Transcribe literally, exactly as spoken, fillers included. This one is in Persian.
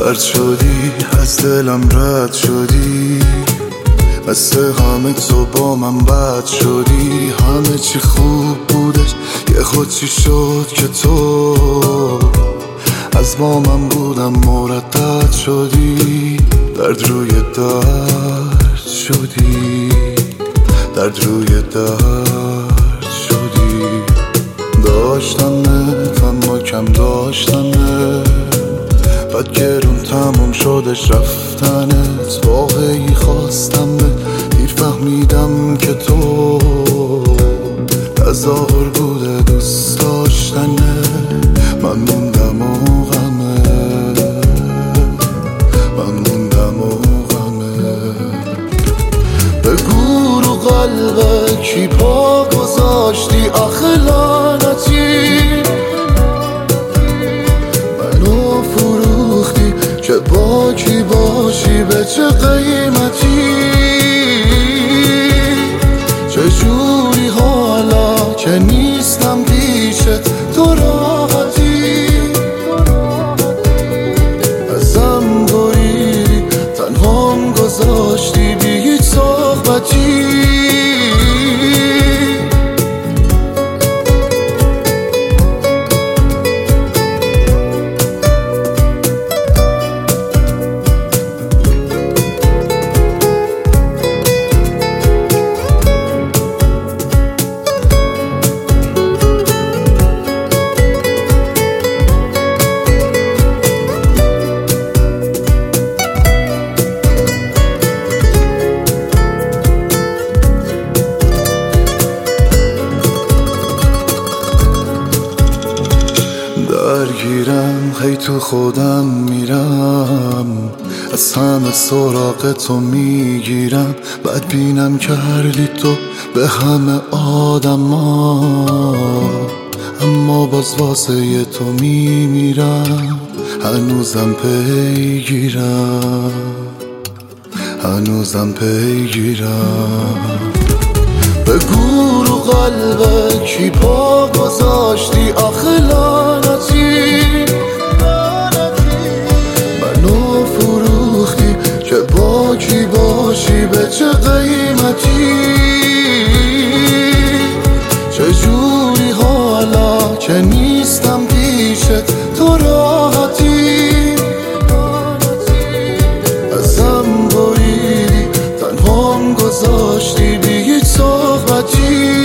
پرد شدی از دلم رد شدی، مثل همه تو با من بد شدی. همه چی خوب بودش یه خود چی شد که تو از با من بودم مردد شدی. درد روی درد شدی، درد روی درد شدی. داشتمت اما کم داشتمت، بعد گرون تموم شدش رفتنت. واقعی خواستم دیر فهمیدم که تو تظاهر بوده دوست داشتنه. من موندم و غمه، من موندم و غمه. بگو رو قلبه کی پا گذاشتی آخه لعنتی، منو فروختی که با کی باشی به چه قیمتی. چجوری حالا که نیستم پیشت تو راحتی، ازم بریدی تنهام گذاشتی بی هیچ صحبتی. درگیرم هی تو خودم میرم، از همه سراغ تو میگیرم. بعد بینم کردی تو به همه آدم ها، اما باز واسه تو میمیرم. هنوزم پیگیرم، هنوزم پیگیرم. بگو رو قلبه کی پا گذاشتی آخه لعنتی، منو فروختی که با کی باشی به چه قیمتی. چجوری حالا که نیستم پیشت تو راحتی، ازم بریدی تنهام گذاشتی بی هیچ صحبتی.